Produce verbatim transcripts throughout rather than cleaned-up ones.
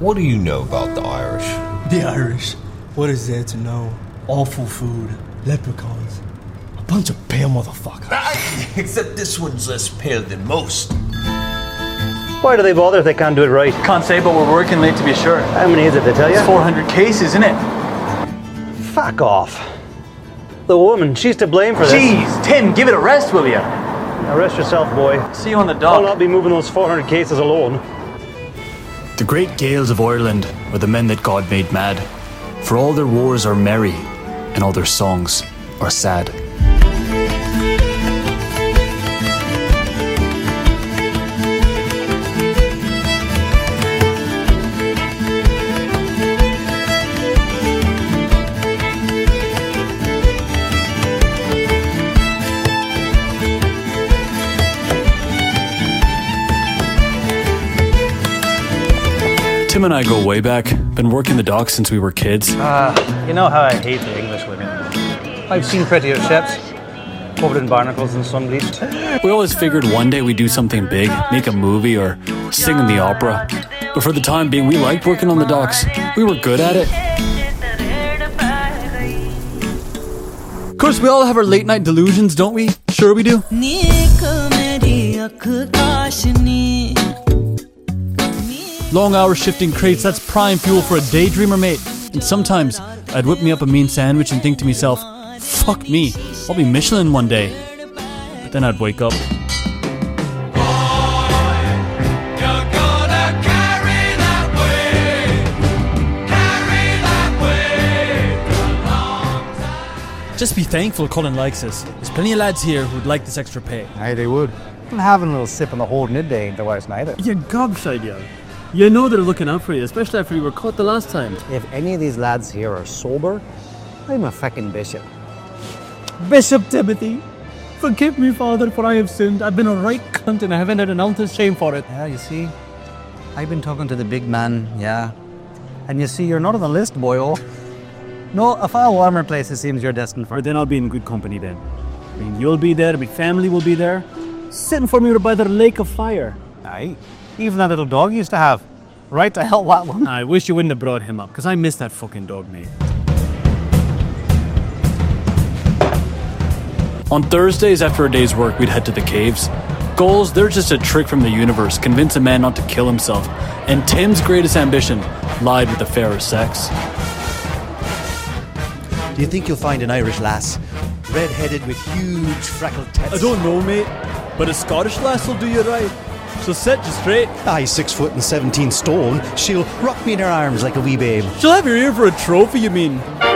what do you know about the Irish? The Irish? What is there to know? Awful food, leprechauns, a bunch of pale motherfuckers. Except this one's less pale than most. Why do they bother if they can't do it right? Can't say, but we're working late to be sure. How many is it, they tell you? It's four hundred cases, isn't it? Fuck off. The woman, she's to blame for this. Jeez, Tim, give it a rest, will you? Now rest yourself, boy. See you on the dock. I'll not be moving those four hundred cases alone. The great Gaels of Ireland are the men that God made mad. For all their wars are merry, and all their songs are sad. Tim and I go way back. Been working the docks since we were kids. Ah, uh, you know how I hate the English women. I've seen prettier ships, covered in barnacles and sun-bleached. We always figured one day we'd do something big, make a movie or sing in the opera. But for the time being, we liked working on the docks. We were good at it. Of course, we all have our late night delusions, don't we? Sure we do. Long hours shifting crates, that's prime fuel for a daydreamer, mate. And sometimes I'd whip me up a mean sandwich and think to myself, fuck me, I'll be Michelin one day. But then I'd wake up. Just be thankful Colin likes us. There's plenty of lads here who'd like this extra pay. Aye, they would. And having a little sip on the whole midday ain't the worst neither. You're gobshite, yo. You know they're looking out for you, especially after you were caught the last time. If any of these lads here are sober, I'm a fucking bishop. Bishop Timothy, forgive me, Father, for I have sinned. I've been a right cunt and I haven't had an ounce's shame for it. Yeah, you see, I've been talking to the big man, yeah. And you see, you're not on the list, boyo. No, a far warmer place it seems you're destined for. Or then I'll be in good company then. I mean, you'll be there, my family will be there, sitting for me by the lake of fire. Aye. Even that little dog you used to have. Right to hell, that one. I wish you wouldn't have brought him up, because I miss that fucking dog, mate. On Thursdays after a day's work, we'd head to the caves. Goals, they're just a trick from the universe, convince a man not to kill himself. And Tim's greatest ambition lied with the fairer sex. Do you think you'll find an Irish lass? Red-headed with huge freckled tits? I don't know, mate, but a Scottish lass will do you right. She'll set you straight. Aye, six foot and seventeen stone. She'll rock me in her arms like a wee babe. She'll have your ear for a trophy, you mean?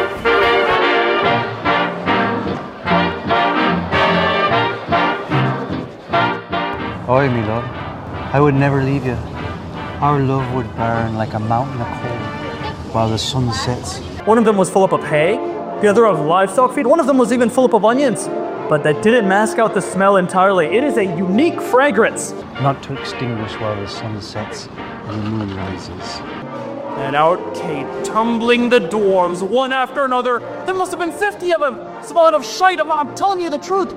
Oi, me love, I would never leave you. Our love would burn like a mountain of coal while the sun sets. One of them was full up of hay, the other of livestock feed, one of them was even full up of onions. But that didn't mask out the smell entirely. It is a unique fragrance. Not to extinguish while the sun sets and the moon rises. And out came tumbling the dwarves, one after another. There must have been fifty of them, smelling of shite. I'm telling you the truth.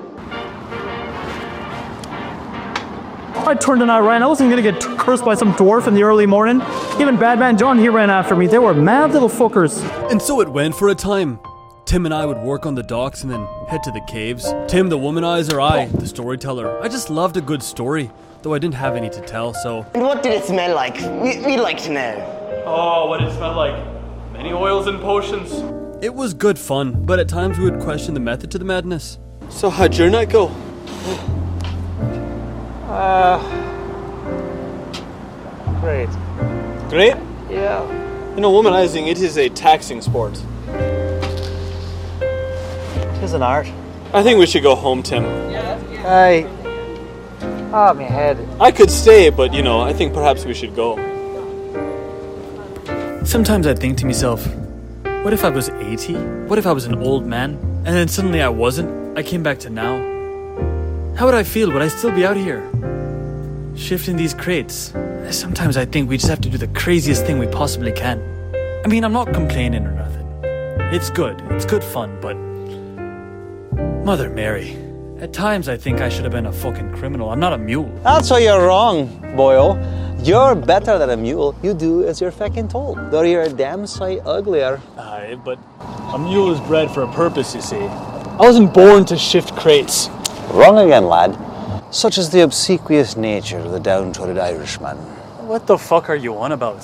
I turned and I ran. I wasn't gonna get cursed by some dwarf in the early morning. Even Bad Man John, he ran after me. They were mad little fuckers. And so it went for a time. Tim and I would work on the docks and then head to the caves. Tim the womanizer, I the storyteller. I just loved a good story, though I didn't have any to tell, so... And what did it smell like? We, we'd like to know. Oh, what did it smell like? Many oils and potions. It was good fun, but at times we would question the method to the madness. So how'd your night go? Uh... Great. Great? Yeah. You know, womanizing, it is a taxing sport. It's an art. I think we should go home, Tim. Aye. Ah, my head. I could stay, but, you know, I think perhaps we should go. Sometimes I think to myself, what if I was eighty? What if I was an old man? And then suddenly I wasn't? I came back to now. How would I feel? Would I still be out here? Shifting these crates? Sometimes I think we just have to do the craziest thing we possibly can. I mean, I'm not complaining or nothing. It's good. It's good fun, but... Mother Mary. At times I think I should have been a fucking criminal. I'm not a mule. That's why you're wrong, boyo. You're better than a mule. You do as you're fucking told. Though you're a damn sight uglier. Aye, but a mule is bred for a purpose, you see. I wasn't born to shift crates. Wrong again, lad. Such is the obsequious nature of the downtrodden Irishman. What the fuck are you on about?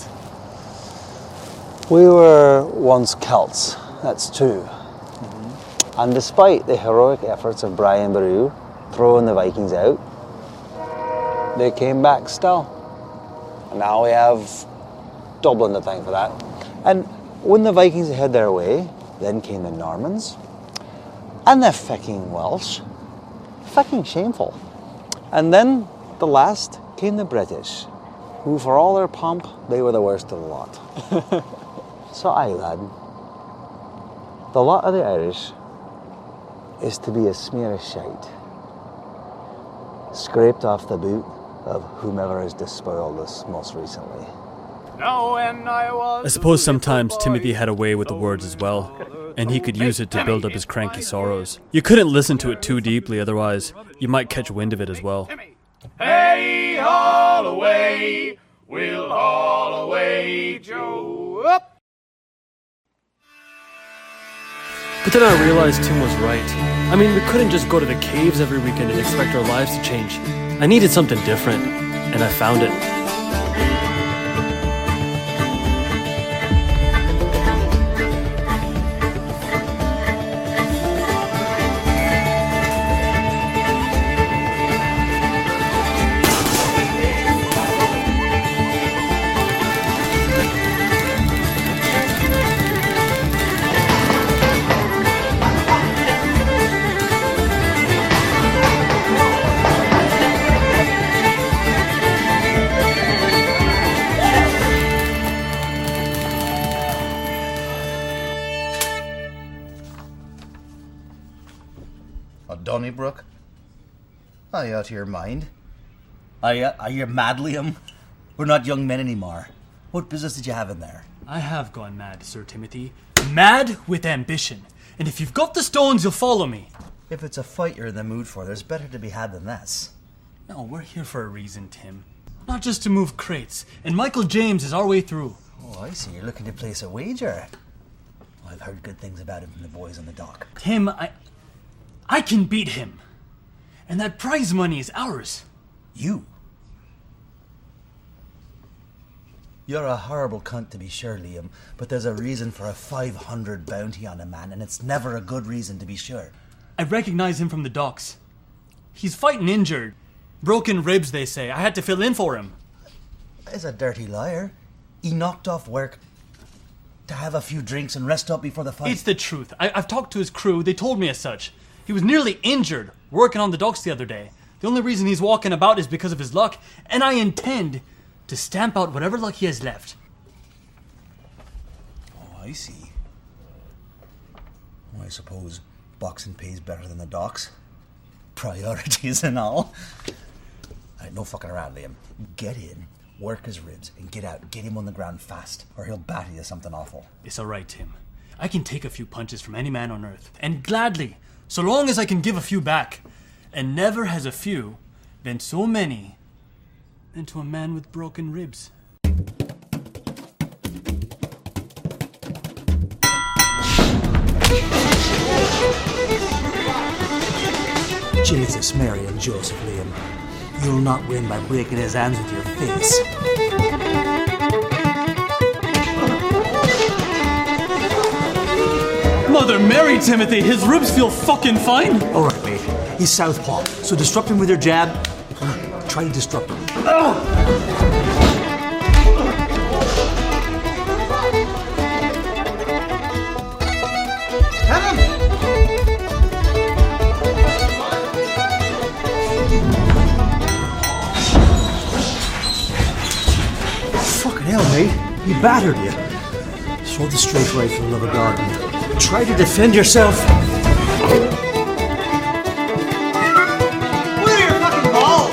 We were once Celts, that's true. Mm-hmm. And despite the heroic efforts of Brian Boru throwing the Vikings out, they came back still. And now we have Dublin to thank for that. And when the Vikings had their way, then came the Normans and the fucking Welsh. Fucking shameful. And then the last came the British, who for all their pomp, they were the worst of the lot. So aye, lad, the lot of the Irish is to be a smear of shite, scraped off the boot of whomever has despoiled us most recently. I suppose sometimes Timothy had a way with the words as well, and he could use it to build up his cranky sorrows. You couldn't listen to it too deeply, otherwise you might catch wind of it as well. Hey, haul away, we'll haul away, Joe. Up. But then I realized Tim was right. I mean, we couldn't just go to the caves every weekend and expect our lives to change. I needed something different, and I found it. Donnybrook? Are you out of your mind? Are you, are you mad, Liam? We're not young men anymore. What business did you have in there? I have gone mad, Sir Timothy. Mad with ambition. And if you've got the stones, you'll follow me. If it's a fight you're in the mood for, there's better to be had than this. No, we're here for a reason, Tim. Not just to move crates. And Michael James is our way through. Oh, I see. You're looking to place a wager. Well, I've heard good things about him from the boys on the dock. Tim, I... I can beat him. And that prize money is ours. You? You're a horrible cunt to be sure, Liam, but there's a reason for a five hundred bounty on a man, and it's never a good reason to be sure. I recognize him from the docks. He's fighting injured. Broken ribs, they say. I had to fill in for him. He's a dirty liar. He knocked off work to have a few drinks and rest up before the fight. It's the truth. I- I've talked to his crew. They told me as such. He was nearly injured working on the docks the other day. The only reason he's walking about is because of his luck, and I intend to stamp out whatever luck he has left. Oh, I see. Well, I suppose boxing pays better than the docks. Priorities and all. Right, no fucking around, Liam. Get in, work his ribs, and get out. Get him on the ground fast, or he'll batter you something awful. It's all right, Tim. I can take a few punches from any man on earth, and gladly, so long as I can give a few back. And never has a few been so many than to a man with broken ribs. Jesus, Mary and Joseph, Liam. You'll not win by breaking his hands with your face. Mother Mary, Timothy, his ribs feel fucking fine. All right, mate. He's southpaw, so disrupt him with your jab. Try to disrupt him. Fucking hell, mate. He battered you. Throw the straight rifle of a garden. Try to defend yourself. What are your fucking balls?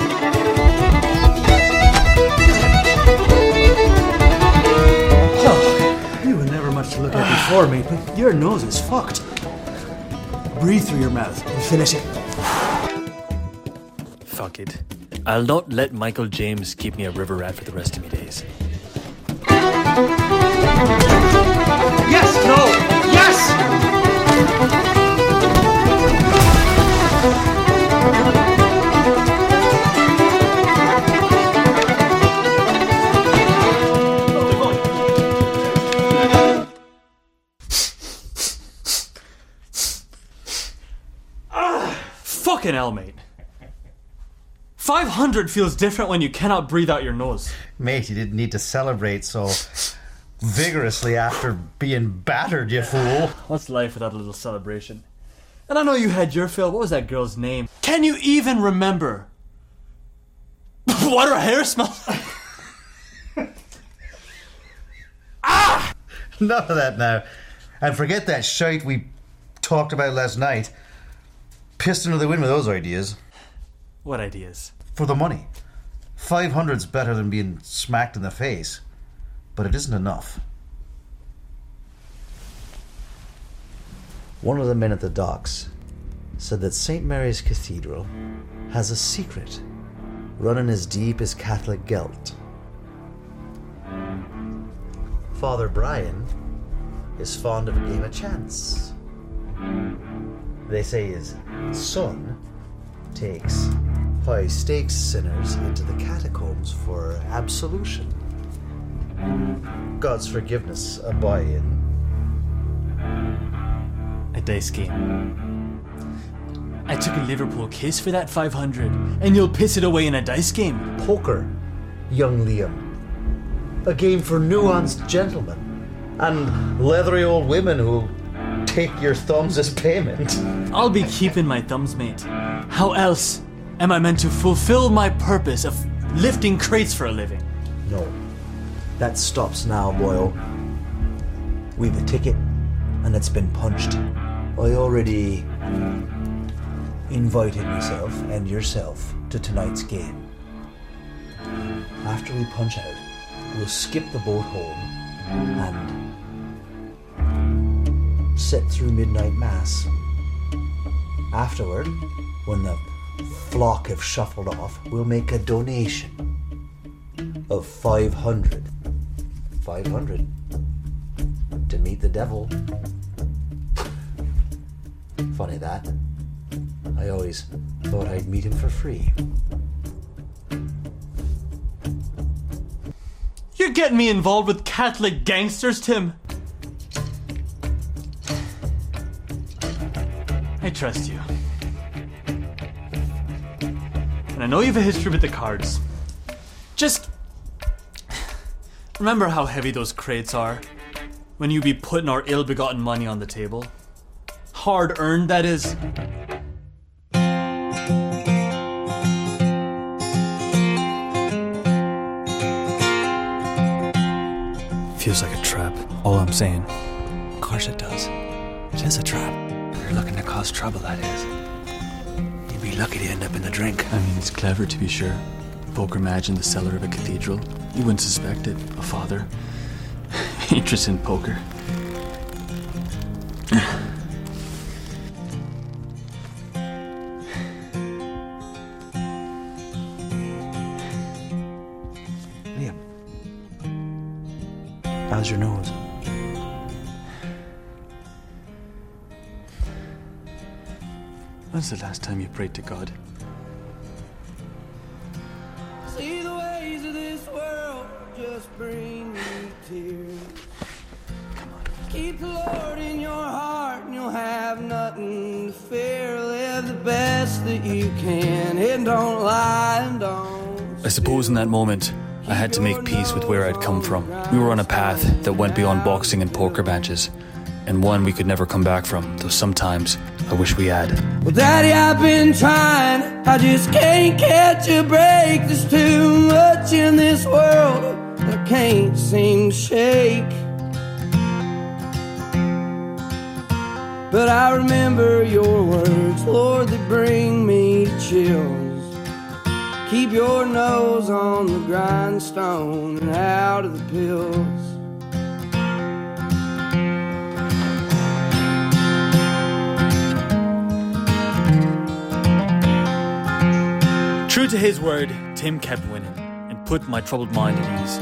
Oh, you were never much to look at before, mate, but your nose is fucked. Breathe through your mouth and finish it. Fuck it. I'll not let Michael James keep me a river rat for the rest of my days. Yes, no, yes! Fucking hell, mate. five hundred feels different when you cannot breathe out your nose. Mate, you didn't need to celebrate so vigorously after being battered, you fool. What's life without a little celebration? And I know you had your fill. What was that girl's name? Can you even remember what her hair smells like? Ah! None of that now. And forget that shite we talked about last night. Pissed into the wind with those ideas. What ideas? For the money. five hundred's better than being smacked in the face. But it isn't enough. One of the men at the docks said that Saint Mary's Cathedral has a secret running as deep as Catholic guilt. Father Brian is fond of a game of chance. They say his son takes high-stakes sinners into the catacombs for absolution. God's forgiveness a buy-in. A dice game. I took a Liverpool case for that five hundred, and you'll piss it away in a dice game. Poker, young Liam. A game for nuanced gentlemen. And leathery old women who take your thumbs as payment. I'll be keeping my thumbs, mate. How else am I meant to fulfill my purpose of lifting crates for a living? No. That stops now, Boyle. We've a ticket, and it's been punched. I already invited myself and yourself to tonight's game. After we punch out, we'll skip the boat home and sit through midnight mass. Afterward, when the flock have shuffled off, we'll make a donation of five hundred. five hundred. To meet the devil. Funny that. I always thought I'd meet him for free. You're getting me involved with Catholic gangsters, Tim. I trust you. And I know you have a history with the cards. Just remember how heavy those crates are when you be putting our ill-begotten money on the table. Hard-earned, that is. Feels like a trap. All I'm saying. Of course it does. It is a trap. You're looking to cause trouble, that is. You'd be lucky to end up in the drink. I mean, it's clever to be sure. Poker match in the cellar of a cathedral. You wouldn't suspect it. A father. Interest in poker. Liam. How's your nose? When's the last time you prayed to God? See the ways of this world just bring me tears. Come on. Keep the Lord in your heart and you'll have nothing to fear. Live the best that you can and don't lie and don't. I suppose in that moment, I had to make peace with where I'd come from. We were on a path that went beyond boxing and poker matches, and one we could never come back from, though sometimes I wish we had. Well, Daddy, I've been trying, I just can't catch a break. There's too much in this world that I can't seem to shake. But I remember your words, Lord, that bring me to chills. Keep your nose on the grindstone and out of the pills. True to his word, Tim kept winning and put my troubled mind at ease.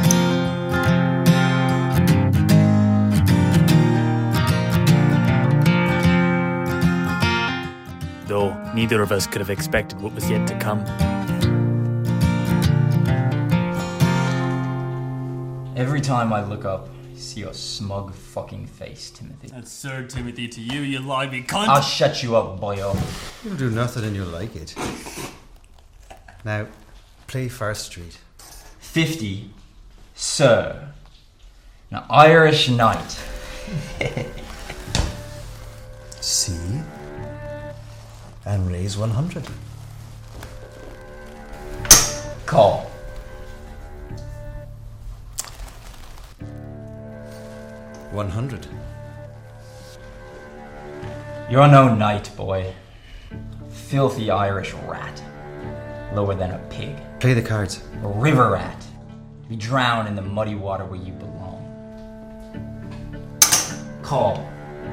Though neither of us could have expected what was yet to come. Every time I look up, I see your smug fucking face, Timothy. That's Sir Timothy to you, you limey cunt. I'll shut you up, boyo. You'll do nothing and you'll like it. Now, play First Street. Fifty, sir. An Irish knight. C. And raise one hundred. Call. one hundred. You're no knight, boy. Filthy Irish rat. Lower than a pig. Play the cards. A river rat. Be drowned in the muddy water where you belong. Call.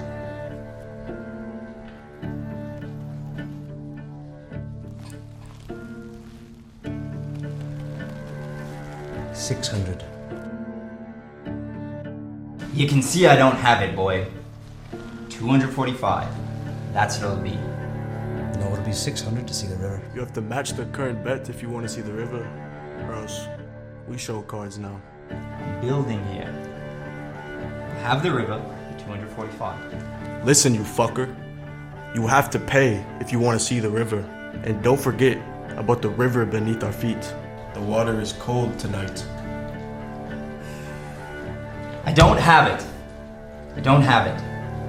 six hundred. You can see I don't have it, boy. two hundred forty-five. That's what it'll be. No, it'll be six hundred to see the river. You have to match the current bet if you want to see the river. Or else, we show cards now. Building here. Have the river, two hundred forty-five. Listen, you fucker. You have to pay if you want to see the river. And don't forget about the river beneath our feet. The water is cold tonight. I don't have it. I don't have it.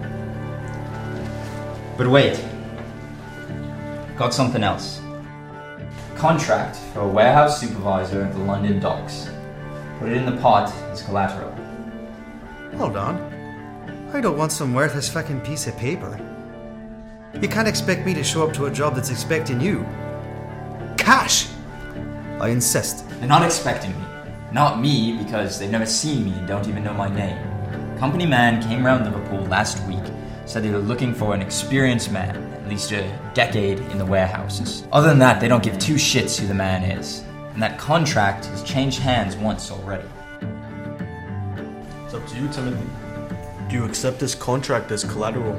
But wait. Got something else. Contract for a warehouse supervisor at the London docks. Put it in the pot as collateral. Hold on. I don't want some worthless fucking piece of paper. You can't expect me to show up to a job that's expecting you. Cash! I insist. They're not expecting me. Not me, because they've never seen me and don't even know my name. Company man came around Liverpool last week, said they were looking for an experienced man, at least a decade in the warehouses. Other than that, they don't give two shits who the man is. And that contract has changed hands once already. It's up to you, Timothy. Do you accept this contract as collateral?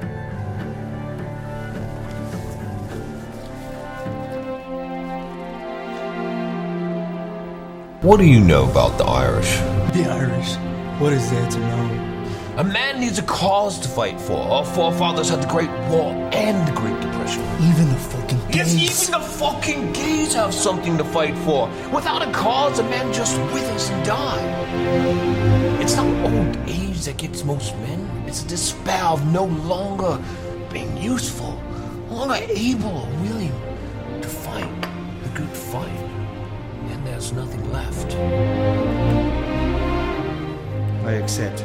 What do you know about the Irish? The Irish? What is there to know? A man needs a cause to fight for. Our forefathers had the Great War and the Great Depression. Even the fucking Yes, gays. even the fucking gays have something to fight for. Without a cause, a man just withers and dies. It's not old age that gets most men. It's a despair of no longer being useful, no longer able or willing to fight the good fight. And there's nothing left. I accept.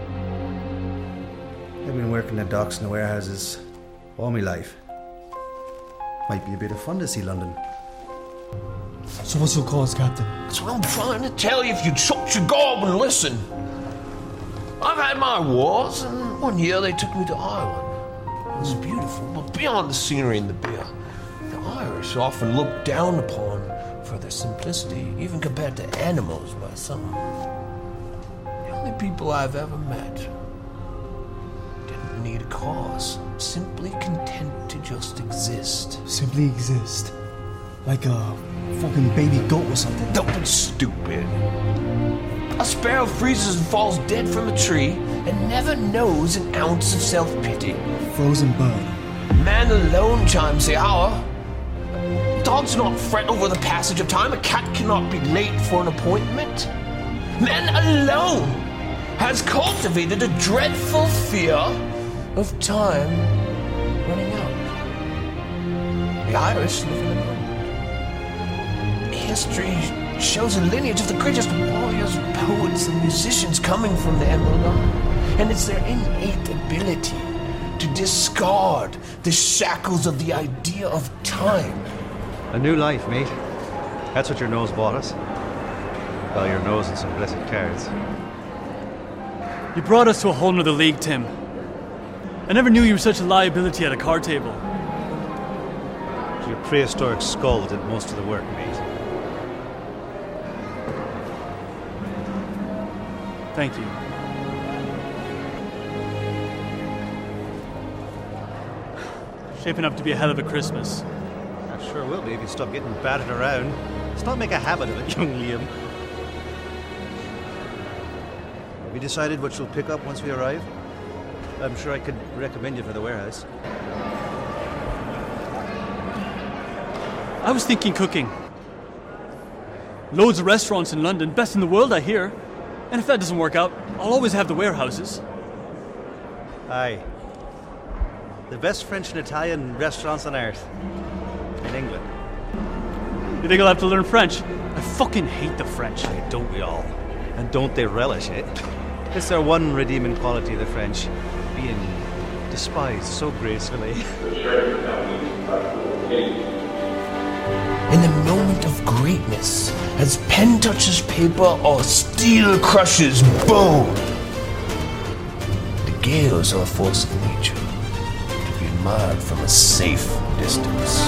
I've been working the docks and the warehouses all my life. Might be a bit of fun to see London. So what's your cause, Captain? That's what I'm trying to tell you if you'd shut your gob and listen. I've had my wars, and one year they took me to Ireland. It was beautiful, but beyond the scenery and the beer, the Irish are often looked down upon for their simplicity, even compared to animals by some. The only people I've ever met didn't need a cause, simply content to just exist. Simply exist. Like a fucking baby goat or something. Don't be stupid. A sparrow freezes and falls dead from a tree and never knows an ounce of self-pity. Frozen bird. Man alone chimes the hour. Dogs do not fret over the passage of time. A cat cannot be late for an appointment. Man alone has cultivated a dreadful fear of time running out. The Irish live in the moment. History shows a lineage of the greatest warriors, poets, and musicians coming from the Emerald Isle. And it's their innate ability to discard the shackles of the idea of time. A new life, mate. That's what your nose bought us. Well, your nose and some blessed cards. You brought us to a whole nother league, Tim. I never knew you were such a liability at a card table. You're prehistoric skull did most of the work, mate. Thank you. Shaping up to be a hell of a Christmas. I sure will be if you stop getting battered around. Let's not make a habit of it, young Liam. Have you decided what you'll pick up once we arrive? I'm sure I could recommend you for the warehouse. I was thinking cooking. Loads of restaurants in London, best in the world, I hear. And if that doesn't work out, I'll always have the warehouses. Aye. The best French and Italian restaurants on earth. In England. You think I'll have to learn French? I fucking hate the French. Aye, don't we all? And don't they relish it? It's their one redeeming quality, the French. Being despised so gracefully. In the moment of greatness, as pen touches paper or steel crushes bone, the gales are a force of nature to be admired from a safe distance.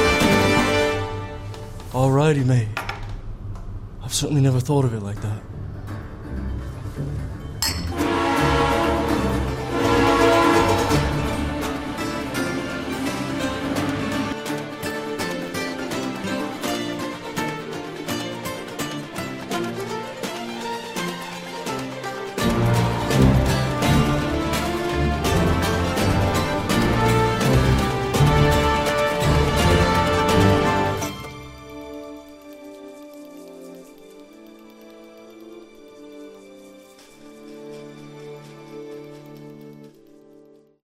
Alrighty, mate. I've certainly never thought of it like that.